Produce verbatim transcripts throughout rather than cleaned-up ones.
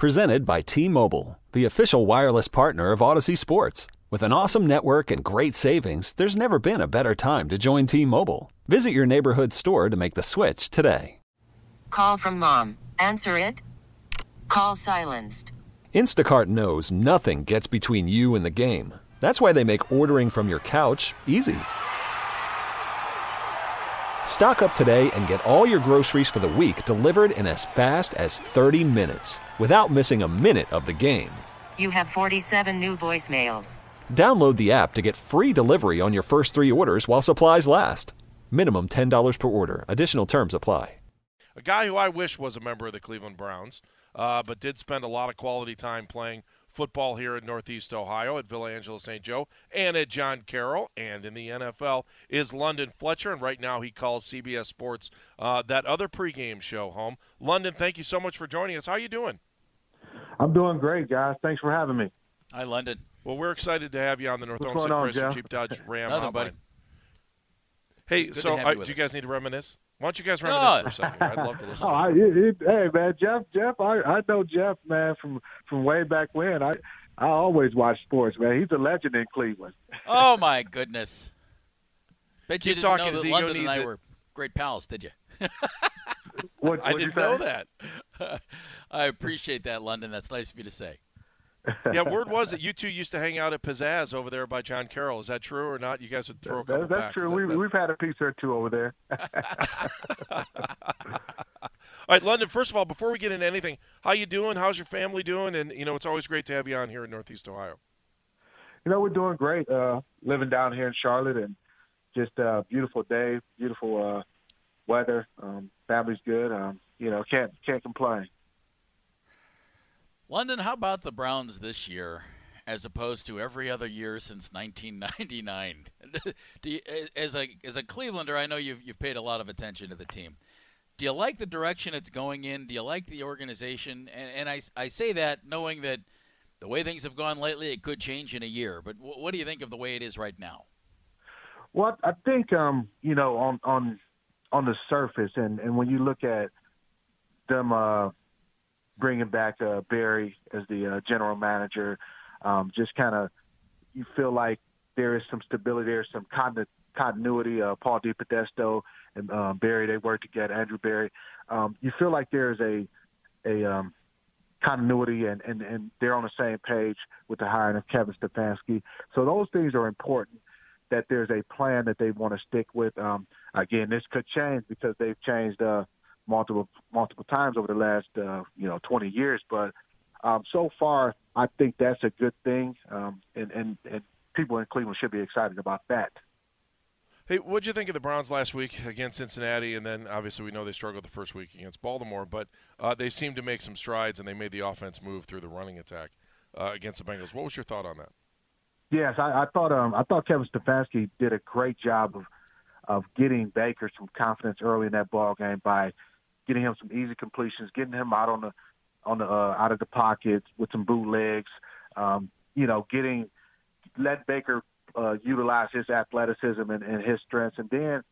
Presented by T-Mobile, the official wireless partner of Odyssey Sports. With an awesome network and great savings, there's never been a better time to join T-Mobile. Visit your neighborhood store to make the switch today. Call from mom. Answer it. Call silenced. Instacart knows nothing gets between you and the game. That's why they make ordering from your couch easy. Stock up today and get all your groceries for the week delivered in as fast as thirty minutes without missing a minute of the game. You have forty-seven new voicemails. Download the app to get free delivery on your first three orders while supplies last. Minimum ten dollars per order. Additional terms apply. A guy who I wish was a member of the Cleveland Browns, uh, but did spend a lot of quality time playing football here in Northeast Ohio at Villa Angela Saint Joe and at John Carroll and in the N F L is London Fletcher, and right now he calls C B S Sports uh, that other pregame show home. London, thank you so much for joining us. How are you doing? I'm doing great, guys. Thanks for having me. Hi, London. Well, we're excited to have you on the North What's Olmsted going on, Chrysler Jeff? Jeep Dodge Ram Nothing, Hotline. buddy. Hey, Good so to have uh, you do with you us. guys need to reminisce? Why don't you guys No. reminisce for a second? I'd love to listen. Oh, I, it, it, hey, man, Jeff, Jeff, I, I know Jeff, man, from, from way back when. I, I always watch sports, man. He's a legend in Cleveland. Oh, my goodness. Bet you Keep didn't talking, know his that ego London and needs I it. were great pals, did you? What, I what'd you didn't know say? that. I appreciate that, London. That's nice of you to say. Yeah, word was that you two used to hang out at Pizzazz over there by John Carroll. Is that true or not? You guys would throw a couple That, that's back. true. Is that- We, that's- we've had a piece or two over there. All right, London, first of all, before we get into anything, how you doing? How's your family doing? And, you know, it's always great to have you on here in Northeast Ohio. You know, we're doing great. Uh, living down here in Charlotte, and just a uh, beautiful day, beautiful uh, weather. Um, family's good. Um, you know, can't can't complain. London, how about the Browns this year as opposed to every other year since nineteen ninety-nine? Do you, as a as a Clevelander, I know you've you've paid a lot of attention to the team. Do you like the direction it's going in? Do you like the organization? And, and I, I say that knowing that the way things have gone lately, it could change in a year. But w- what do you think of the way it is right now? Well, I think um, you know on on on the surface, and, and when you look at them uh, bringing back uh, Barry as the uh, general manager, um, just kind of you feel like there is some stability, there's some continu- continuity. Uh, Paul DePodesta and uh, Barry, they work together. Andrew Barry, um, you feel like there's a a um, continuity, and, and, and they're on the same page with the hiring of Kevin Stefanski. So those things are important, that there's a plan that they want to stick with. Um, again, this could change because they've changed uh, multiple multiple times over the last, uh, you know, twenty years. But um, so far, I think that's a good thing, um, and, and, and people in Cleveland should be excited about that. Hey, what'd you think of the Browns last week against Cincinnati? And then obviously we know they struggled the first week against Baltimore, but uh, they seemed to make some strides and they made the offense move through the running attack uh, against the Bengals. What was your thought on that? Yes, I, I thought um, I thought Kevin Stefanski did a great job of of getting Baker some confidence early in that ball game by getting him some easy completions, getting him out on the on the uh, out of the pocket with some bootlegs. Um, you know, getting let Baker uh, utilize his athleticism and, and his strengths, and then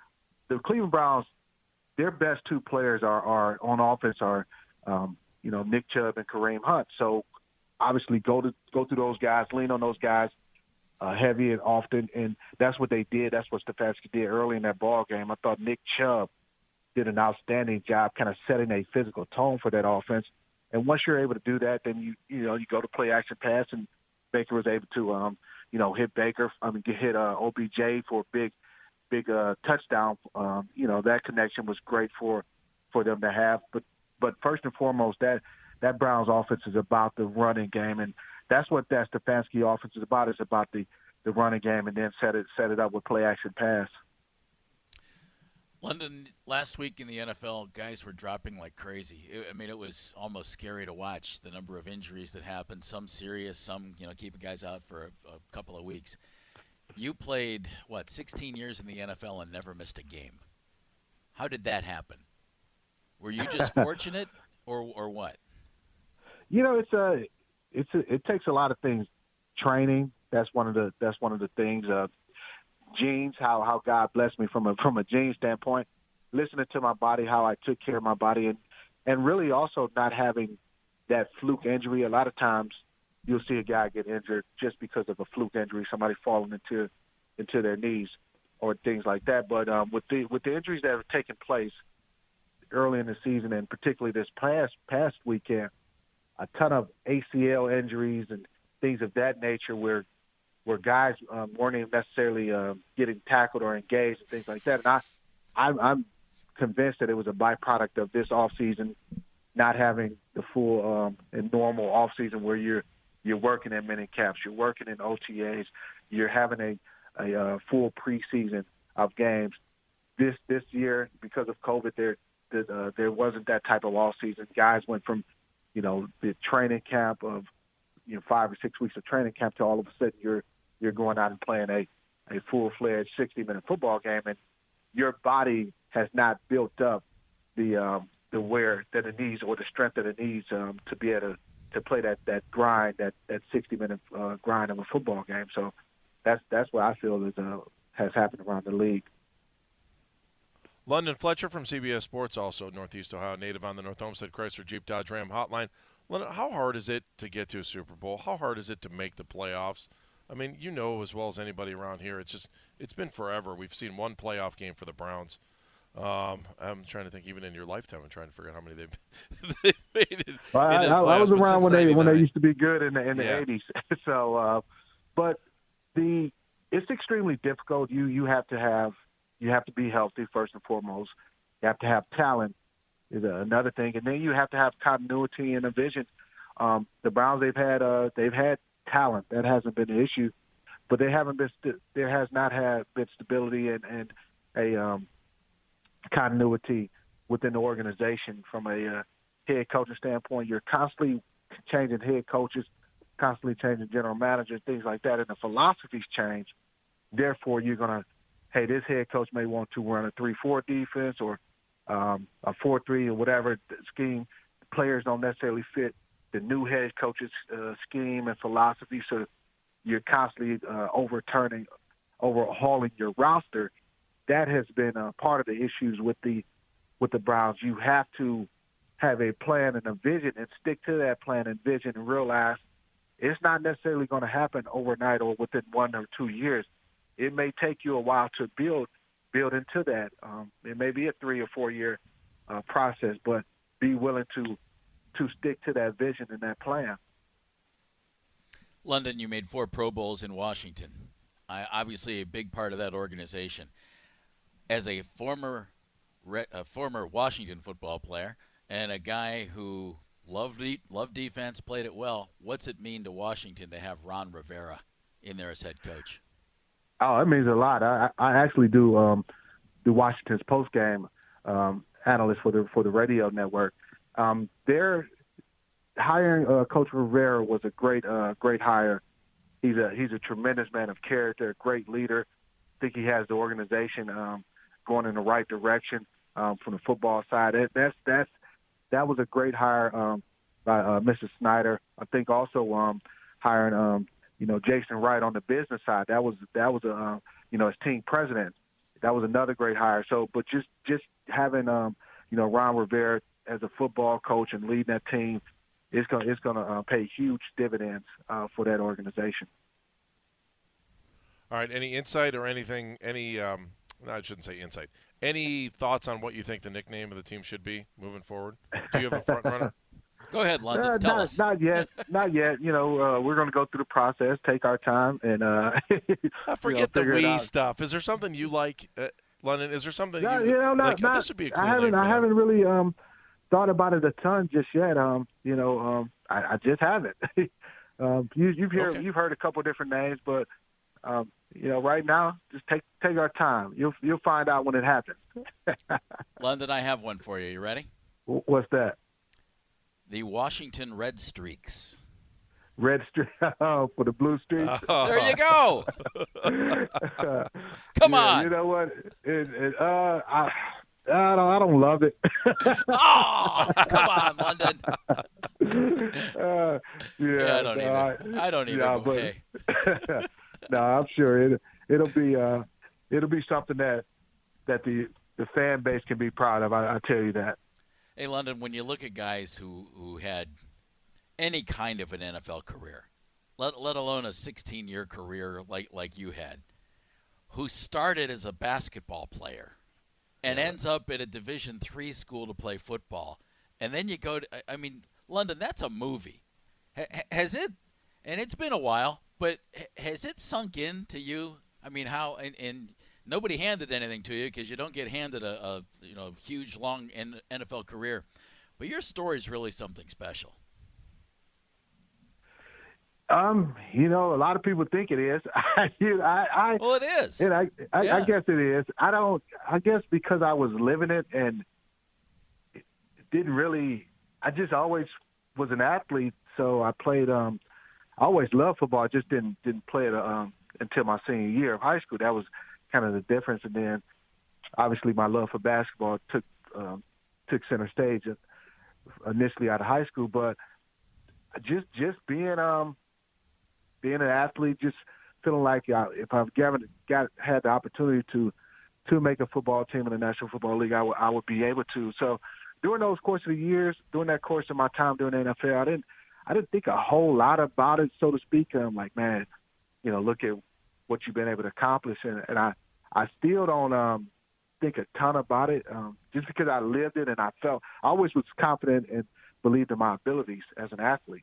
the Cleveland Browns, their best two players are, are on offense are um, you know Nick Chubb and Kareem Hunt. So obviously go to go through those guys, lean on those guys uh, heavy and often, and that's what they did. That's what Stefanski did early in that ball game. I thought Nick Chubb did an outstanding job kind of setting a physical tone for that offense. And once you're able to do that, then you you know you go to play action pass, and Baker was able to um, you know hit Baker, I mean hit uh, O B J for a big big uh, touchdown. Um, you know that connection was great for for them to have. But but first and foremost, that that Browns offense is about the running game, and that's what that Stefanski offense is about. It's about the, the running game, and then set it set it up with play action pass. London, last week in the N F L, guys were dropping like crazy. I mean, it was almost scary to watch the number of injuries that happened. Some serious, some you know keeping guys out for a, a couple of weeks. You played what sixteen years in the N F L and never missed a game. How did that happen? Were you just fortunate, or or what? You know, it's a, it's a, it takes a lot of things. Training, that's one of the that's one of the things. Uh, genes, how how God blessed me from a from a gene standpoint. Listening to my body, how I took care of my body, and and really also not having that fluke injury. A lot of times you'll see a guy get injured just because of a fluke injury, somebody falling into into their knees or things like that. But um, with the with the injuries that have taken place early in the season, and particularly this past past weekend, a ton of A C L injuries and things of that nature where where guys um, weren't even necessarily uh, getting tackled or engaged and things like that. And I, I'm, I'm convinced that it was a byproduct of this offseason not having the full um, and normal offseason where you're you're working in mini camps, you're working in O T As, you're having a, a uh, full preseason of games. This this year, because of COVID, there uh, there wasn't that type of offseason. Guys went from, you know, the training camp of, you know, five or six weeks of training camp to all of a sudden you're you're going out and playing a, a full-fledged sixty-minute football game, and your body has not built up the um, the wear that it needs or the strength that it needs um, to be able to, to play that, that grind, that, that sixty-minute uh, grind of a football game. So that's that's what I feel is uh, has happened around the league. London Fletcher from C B S Sports, also Northeast Ohio native, on the North Olmsted Chrysler Jeep Dodge Ram hotline. London, how hard is it to get to a Super Bowl? How hard is it to make the playoffs? I mean, you know as well as anybody around here, it's just it's been forever. We've seen one playoff game for the Browns. Um, I'm trying to think, even in your lifetime, I'm trying to figure out how many they've, they've made it. Well, I, the I was around when they when they ninety-nine. used to be good in the in the Yeah. eighties. So, uh, but the it's extremely difficult. You you have to have you have to be healthy first and foremost. You have to have talent is another thing, and then you have to have continuity and a vision. Um, the Browns they've had uh, they've had talent, that hasn't been an issue, but they haven't been st- there has not had been stability and, and a um, continuity within the organization from a uh, head coaching standpoint. You're constantly changing head coaches, constantly changing general managers, things like that, and the philosophies change. Therefore, you're going to, hey, this head coach may want to run a three four defense or um, a four three or whatever scheme. Players don't necessarily fit the new head coach's uh, scheme and philosophy, so you're constantly uh, overturning, overhauling your roster. That has been uh, part of the issues with the with the Browns. You have to have a plan and a vision and stick to that plan and vision and realize it's not necessarily going to happen overnight or within one or two years. It may take you a while to build build into that. Um, it may be a three or four year uh, process, but be willing to to stick to that vision and that plan. London, you made four Pro Bowls in Washington. I, obviously a big part of that organization. As a former a former Washington football player and a guy who loved loved defense, played it well, what's it mean to Washington to have Ron Rivera in there as head coach? Oh, it means a lot. I, I actually do um, do Washington's post game um, analyst for the for the radio network. Um, their hiring uh, Coach Rivera was a great uh, great hire. He's a he's a tremendous man of character, a great leader. I think he has the organization um, going in the right direction um, from the football side. That, that's that's that was a great hire um, by uh, Missus Snyder. I think also um, hiring um, you know Jason Wright on the business side. That was that was a uh, you know as team president. That was another great hire. So, but just just having um, you know Ron Rivera as a football coach and leading that team, it's going it's going to uh, pay huge dividends uh, for that organization. All right. Any insight or anything? Any? Um, no, I shouldn't say insight. Any thoughts on what you think the nickname of the team should be moving forward? Do you have a front runner? Go ahead, London. Uh, Tell not, us. not yet, not yet. You know, uh, we're going to go through the process, take our time, and uh, I forget you know, the we out. stuff. Is there something you like, uh, London? Is there something No, you, you know, not, like? not, oh, this would be a cool I haven't, name for I them. haven't really um, thought about it a ton just yet. Um, you know, um, I, I just haven't. um, you, you've heard, Okay. you've heard a couple different names, but um, you know, right now, just take take our time. You'll you'll find out when it happens. London, I have one for you. You ready? What's that? The Washington Red Streaks. Red streak oh, for the blue streak. Oh. There you go. Come Yeah, on. You know what? It, it, uh, I, I don't. I don't love it. Oh, come on, London. uh, yeah, Yeah, I don't no, either. I don't either. yeah, but, but- hey. no, I'm sure it it'll be uh it'll be something that that the the fan base can be proud of. I, I tell you that. Hey, London, when you look at guys who, who had any kind of an N F L career, let let alone a sixteen-year career like like you had, who started as a basketball player and yeah. ends up at a Division three school to play football, and then you go to, I mean, London, that's a movie. H- has it, and it's been a while, but has it sunk in to you? I mean, how, and, and nobody handed anything to you because you don't get handed a, a you know huge, long N F L career, but your story is really something special. Um, you know, a lot of people think it is. I, I, well, it is. And I, I, yeah. I guess it is. I don't. I guess because I was living it and it didn't really. I just always was an athlete, so I played. Um, I always loved football. I just didn't didn't play it um, until my senior year of high school. That was kind of the difference. And then, obviously, my love for basketball took um, took center stage initially out of high school. But just just being um. being an athlete, just feeling like uh, if I've given, got had the opportunity to to make a football team in the National Football League, I, w- I would be able to. So during those course of the years, during that course of my time doing the N F L, I didn't I didn't think a whole lot about it, so to speak. I'm like, man, you know, look at what you've been able to accomplish, and, and I I still don't um, think a ton about it, um, just because I lived it and I felt I always was confident and believed in my abilities as an athlete.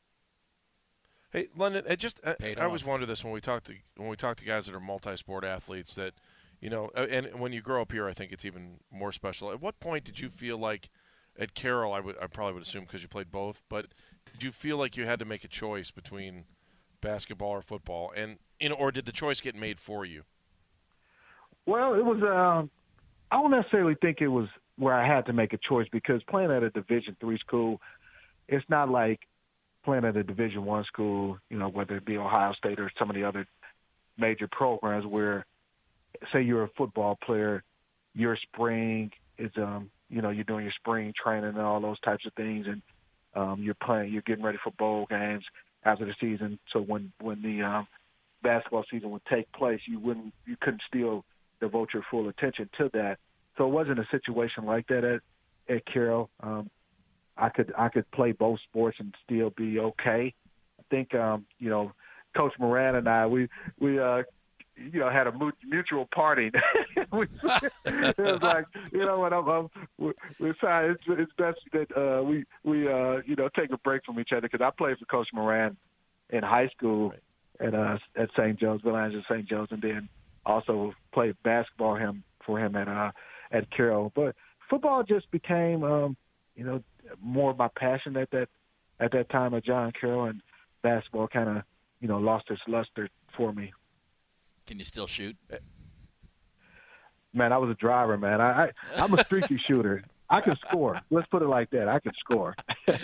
Hey, London, I just I, Paid I always off. wonder this when we talk to when we talk to guys that are multi-sport athletes that, you know, and when you grow up here, I think it's even more special. At what point did you feel like, at Carroll, I would I probably would assume because you played both, but did you feel like you had to make a choice between basketball or football, and you know, or did the choice get made for you? Well, it was. Um, I don't necessarily think it was where I had to make a choice because playing at a Division three school, it's not like playing at a Division One school, you know, whether it be Ohio State or some of the other major programs where, say you're a football player, your spring is, um, you know, you're doing your spring training and all those types of things, and um, you're playing, you're getting ready for bowl games after the season. So when when the um, basketball season would take place, you wouldn't, you couldn't still devote your full attention to that. So it wasn't a situation like that at at Carroll. Um, I could I could play both sports and still be okay. I think um, you know, Coach Moran and I we we uh, you know had a mutual parting. we, it was like you know what I'm, I'm we, we trying, it's it's best that uh, we we uh, you know take a break from each other because I played for Coach Moran in high school right. at uh, at Saint Joe's, Villangela Saint Joe's, and then also played basketball him for him at uh, at Carroll. But football just became um, you know. more my passion at that at that time at John Carroll, and basketball kind of you know lost its luster for me. Can you still shoot? Man, I was a driver, man. I, I I'm a streaky shooter. I can score. Let's put it like that. I can score.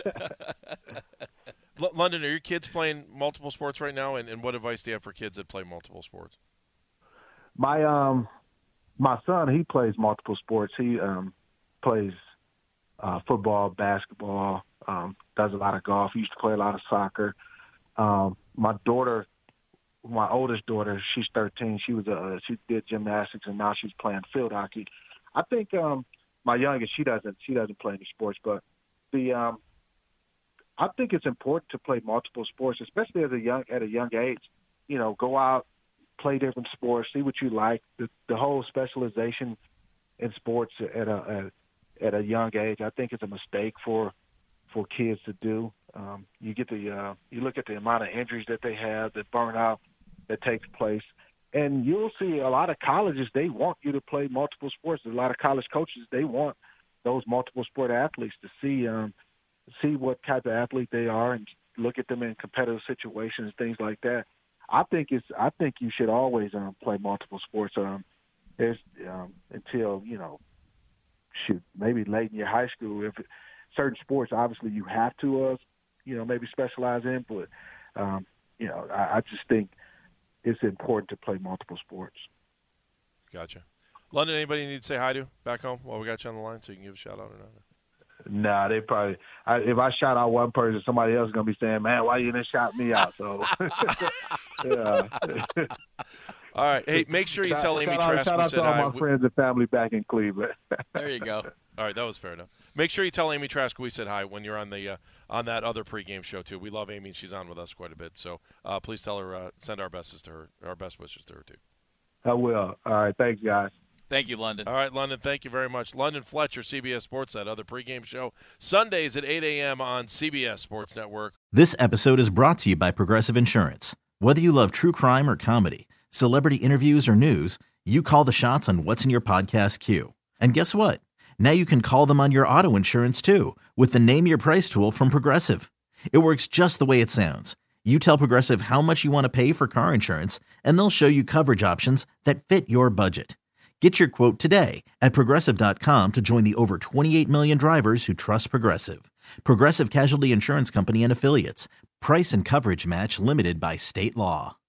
L- London, are your kids playing multiple sports right now? And, and what advice do you have for kids that play multiple sports? My um my son, he plays multiple sports. He um plays. Uh, football, basketball, um, does a lot of golf. He used to play a lot of soccer. Um, my daughter, my oldest daughter, she's thirteen. She was a she did gymnastics and now she's playing field hockey. I think um, my youngest, she doesn't she doesn't play any sports, but the um, I think it's important to play multiple sports, especially as a young at a young age. You know, go out, play different sports, see what you like. The, the whole specialization in sports at a, a at a young age, I think it's a mistake for for kids to do. Um, you get the uh, you look at the amount of injuries that they have, the burnout that takes place, and you'll see a lot of colleges, they want you to play multiple sports. A lot of college coaches, they want those multiple sport athletes to see um, see what type of athlete they are and look at them in competitive situations, things like that. I think it's I think you should always um, play multiple sports um, there's, um, until you know. Shoot, maybe late in your high school. If it, certain sports, obviously, you have to, uh, you know, maybe specialize in. But um, you know, I, I just think it's important to play multiple sports. Gotcha. London, anybody you need to say hi to back home while we got you on the line, so you can give a shout out or not? Nah, they probably. I, if I shout out one person, somebody else is gonna be saying, "Man, why you didn't shout me out?" So, yeah. All right. Hey, make sure you shout, tell Amy shout Trask out, shout we out said to all hi. my friends and family back in Cleveland. There you go. All right, that was fair enough. Make sure you tell Amy Trask we said hi when you're on the uh, on that other pregame show too. We love Amy, and she's on with us quite a bit. So uh, please tell her, uh, send our best to her, our best wishes to her too. I will. All right, thanks, guys. Thank you, London. All right, London, thank you very much. London Fletcher, C B S Sports, that other pregame show, Sundays at eight a.m. on C B S Sports Network. This episode is brought to you by Progressive Insurance. Whether you love true crime or comedy, celebrity interviews or news, you call the shots on what's in your podcast queue. And guess what? Now you can call them on your auto insurance too with the Name Your Price tool from Progressive. It works just the way it sounds. You tell Progressive how much you want to pay for car insurance, and they'll show you coverage options that fit your budget. Get your quote today at Progressive dot com to join the over twenty-eight million drivers who trust Progressive. Progressive Casualty Insurance Company and Affiliates. Price and coverage match limited by state law.